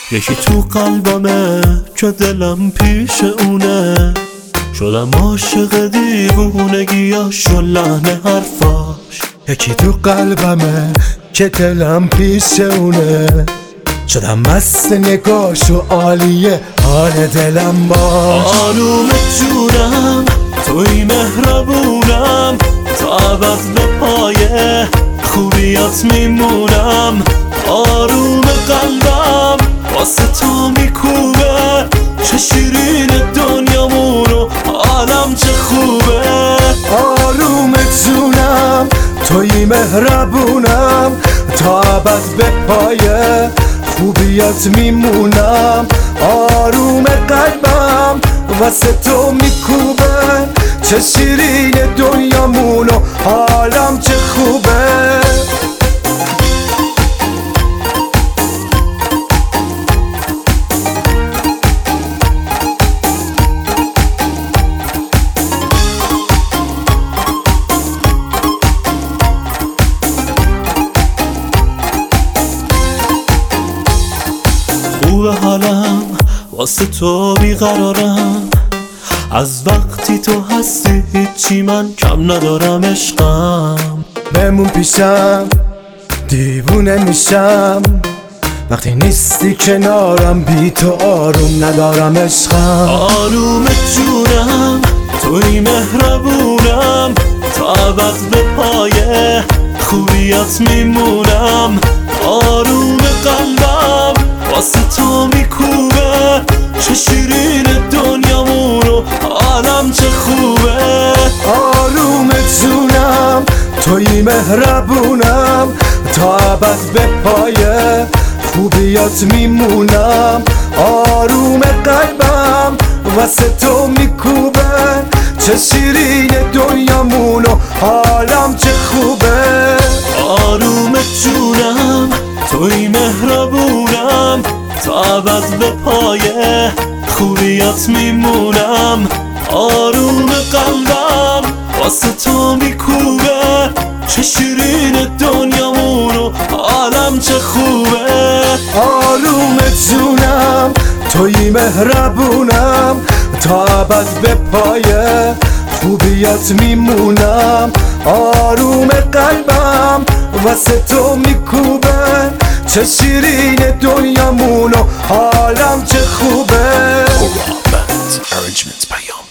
یکی تو قلبمه که دلم پیش اونه، شدم عاشق دیوونگیاش و لحن حرفاش. یکی تو قلبمه که دلم پیش اونه، شدم مست نگاش و عالیه حال دلم باش. آروم جونم توی مهربونم، تا ابد به پای خوبیات میمونم. آروم قلبم واسه تو میکوبه، چه شیرین دنیامون و عالم چه خوبه. آروم جونم توی مهربونم، تا ابد به پای خوبیات میمونم. آروم قلبم واسه تو میکوبه، چه شیرین دنیامون و حالم چه خوبه. خوبه حالم واسه تو بیقرارم، از وقتی تو هستی هیچی من کم ندارم. عشقم بمون پیشم دیوونه میشم، وقتی نیستی کنارم بی تو آروم ندارم. عشقم آروم جونم توی مهربونم، تا ابد به پای خوبیات میمونم. آروم قلبم واسه تو میکوبه، چه شیرین دنیامون و عالم چه خوبه. آروم جونم توی مهربونم، تا ابد به پای خوبیات میمونم. آروم قلبم واسه تو میکوبه، چه شیرین دنیامون و حالم چه خوبه. آروم جونم توی مهربونم، تا ابد به پای خوبیات میمونم. آروم قلبم واسه تو میکوبه، چه شیرین دنیامون و عالم چه خوبه. آروم جونم توی مهربونم، تا ابد به پای خوبیات میمونم. آروم قلبم واسه تو میکوبه، چه شیرین دنیامون و حالم چه خوبه. Arrangements by